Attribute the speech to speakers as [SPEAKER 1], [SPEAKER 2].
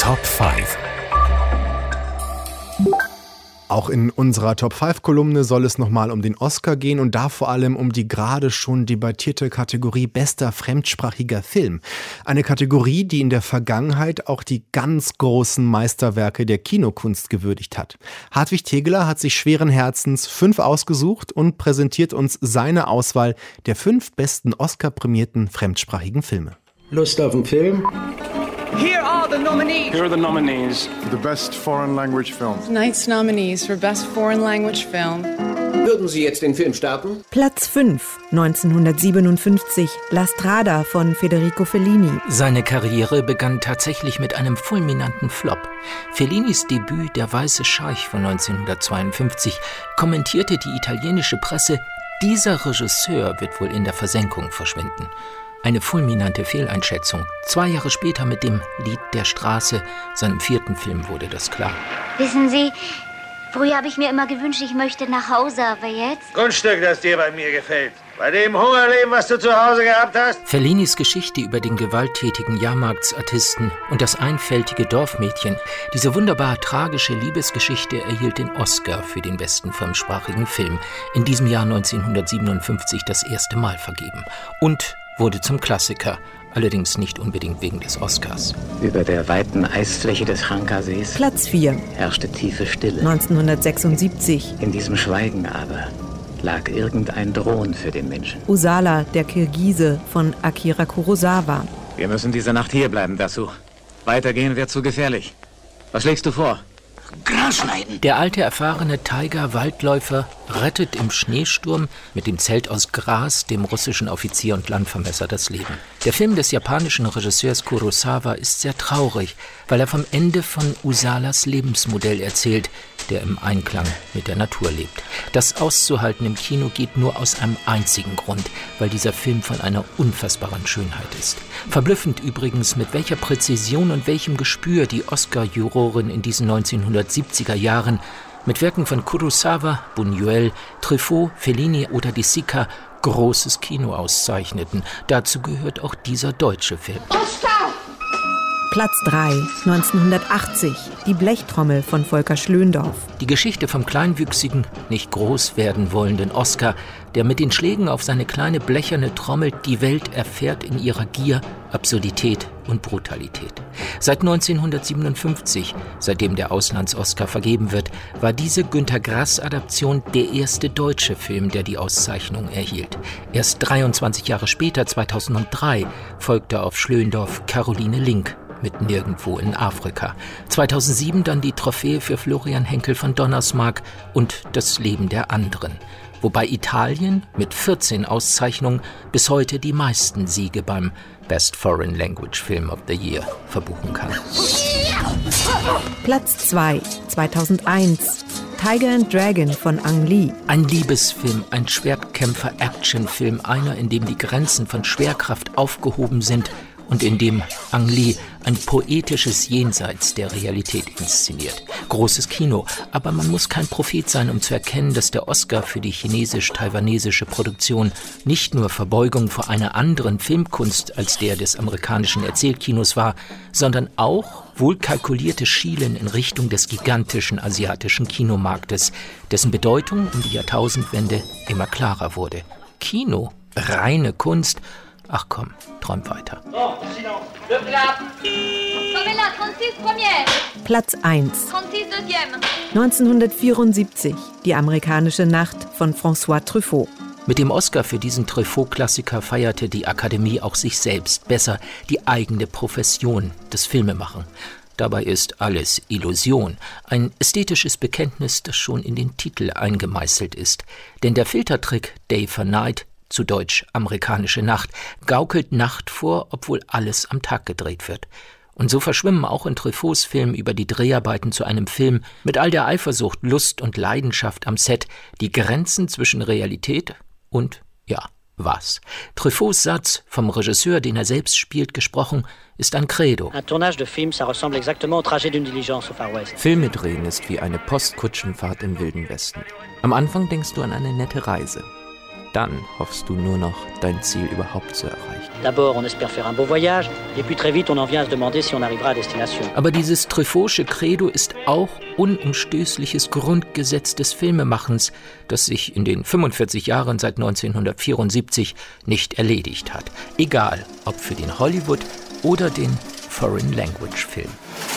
[SPEAKER 1] Top 5.
[SPEAKER 2] Auch in unserer Top-5-Kolumne soll es nochmal um den Oscar gehen und da vor allem um die gerade schon debattierte Kategorie bester fremdsprachiger Film. Eine Kategorie, die in der Vergangenheit auch die ganz großen Meisterwerke der Kinokunst gewürdigt hat. Hartwig Tegeler hat sich schweren Herzens 5 ausgesucht und präsentiert uns seine Auswahl der 5 besten Oscar-prämierten fremdsprachigen Filme.
[SPEAKER 3] Lust auf einen Film?
[SPEAKER 4] Here are the nominees.
[SPEAKER 5] Here are the nominees.
[SPEAKER 6] For the best foreign language film.
[SPEAKER 7] Tonight's nominees for best foreign language film.
[SPEAKER 3] Würden Sie jetzt den Film starten?
[SPEAKER 8] Platz 5, 1957, La Strada von Federico Fellini.
[SPEAKER 9] Seine Karriere begann tatsächlich mit einem fulminanten Flop. Fellinis Debüt Der weiße Scheich von 1952 kommentierte die italienische Presse: Dieser Regisseur wird wohl in der Versenkung verschwinden. Eine fulminante Fehleinschätzung. 2 Jahre später mit dem Lied der Straße, seinem 4. Film, wurde das klar.
[SPEAKER 10] Wissen Sie, früher habe ich mir immer gewünscht, ich möchte nach Hause, aber jetzt?
[SPEAKER 11] Grundstück, das dir bei mir gefällt. Bei dem Hungerleben, was du zu Hause gehabt hast?
[SPEAKER 9] Fellinis Geschichte über den gewalttätigen Jahrmarktsartisten und das einfältige Dorfmädchen, diese wunderbar tragische Liebesgeschichte erhielt den Oscar für den besten fremdsprachigen Film, in diesem Jahr 1957 das erste Mal vergeben. Und wurde zum Klassiker, allerdings nicht unbedingt wegen des Oscars.
[SPEAKER 12] Über der weiten Eisfläche des Chanka-Sees
[SPEAKER 8] Platz 4,
[SPEAKER 12] herrschte tiefe Stille.
[SPEAKER 8] 1976.
[SPEAKER 12] In diesem Schweigen aber lag irgendein Drohen für den Menschen.
[SPEAKER 8] Usala, der Kirgise von Akira Kurosawa.
[SPEAKER 12] Wir müssen diese Nacht hier bleiben, Dasu. Weitergehen wird zu gefährlich. Was schlägst du vor?
[SPEAKER 9] Gras schneiden. Der alte, erfahrene Tiger-Waldläufer rettet im Schneesturm mit dem Zelt aus Gras dem russischen Offizier und Landvermesser das Leben. Der Film des japanischen Regisseurs Kurosawa ist sehr traurig, weil er vom Ende von Usalas Lebensmodell erzählt, der im Einklang mit der Natur lebt. Das auszuhalten im Kino geht nur aus einem einzigen Grund, weil dieser Film von einer unfassbaren Schönheit ist. Verblüffend übrigens, mit welcher Präzision und welchem Gespür die Oscar-Jurorin in diesen 1970er Jahren mit Werken von Kurosawa, Buñuel, Truffaut, Fellini oder De Sica großes Kino auszeichneten. Dazu gehört auch dieser deutsche Film.
[SPEAKER 8] Oscar! Platz 3, 1980, Die Blechtrommel von Volker Schlöndorff.
[SPEAKER 9] Die Geschichte vom kleinwüchsigen, nicht groß werden wollenden Oscar, der mit den Schlägen auf seine kleine blecherne Trommel die Welt erfährt in ihrer Gier, Absurdität und Brutalität. Seit 1957, seitdem der Auslands-Oscar vergeben wird, war diese Günter Grass-Adaption der erste deutsche Film, der die Auszeichnung erhielt. Erst 23 Jahre später, 2003, folgte auf Schlöndorff Caroline Link mit Nirgendwo in Afrika. 2007 dann die Trophäe für Florian Henkel von Donnersmarck und Das Leben der anderen. Wobei Italien mit 14 Auszeichnungen bis heute die meisten Siege beim Best Foreign Language Film of the Year verbuchen kann.
[SPEAKER 8] Platz 2, 2001, Tiger and Dragon von Ang Lee.
[SPEAKER 9] Ein Liebesfilm, ein Schwertkämpfer-Actionfilm, einer, in dem die Grenzen von Schwerkraft aufgehoben sind und in dem Ang Lee ein poetisches Jenseits der Realität inszeniert. Großes Kino, aber man muss kein Prophet sein, um zu erkennen, dass der Oscar für die chinesisch-taiwanesische Produktion nicht nur Verbeugung vor einer anderen Filmkunst als der des amerikanischen Erzählkinos war, sondern auch wohlkalkuliertes Schielen in Richtung des gigantischen asiatischen Kinomarktes, dessen Bedeutung um die Jahrtausendwende immer klarer wurde. Kino, reine Kunst. Ach komm, träum weiter.
[SPEAKER 8] Platz 1. 1974, Die amerikanische Nacht von François Truffaut.
[SPEAKER 9] Mit dem Oscar für diesen Truffaut-Klassiker feierte die Akademie auch sich selbst, besser die eigene Profession, das Filmemachen. Dabei ist alles Illusion, ein ästhetisches Bekenntnis, das schon in den Titel eingemeißelt ist. Denn der Filtertrick Day for Night, zu Deutsch amerikanische Nacht, gaukelt Nacht vor, obwohl alles am Tag gedreht wird. Und so verschwimmen auch in Truffauts Film über die Dreharbeiten zu einem Film mit all der Eifersucht, Lust und Leidenschaft am Set die Grenzen zwischen Realität und, ja, was? Truffauts Satz, vom Regisseur, den er selbst spielt, gesprochen, ist ein Credo.
[SPEAKER 13] Filme drehen ist wie eine Postkutschenfahrt im Wilden Westen. Am Anfang denkst du an eine nette Reise. Dann hoffst du nur noch, dein Ziel überhaupt zu erreichen.
[SPEAKER 1] D'abord, on espère faire un beau voyage, et puis très vite, on en vient à se demander si on arrivera à destination.
[SPEAKER 9] Aber dieses Truffautsche Credo ist auch unumstößliches Grundgesetz des Filmemachens, das sich in den 45 Jahren seit 1974 nicht erledigt hat. Egal, ob für den Hollywood- oder den Foreign-Language-Film.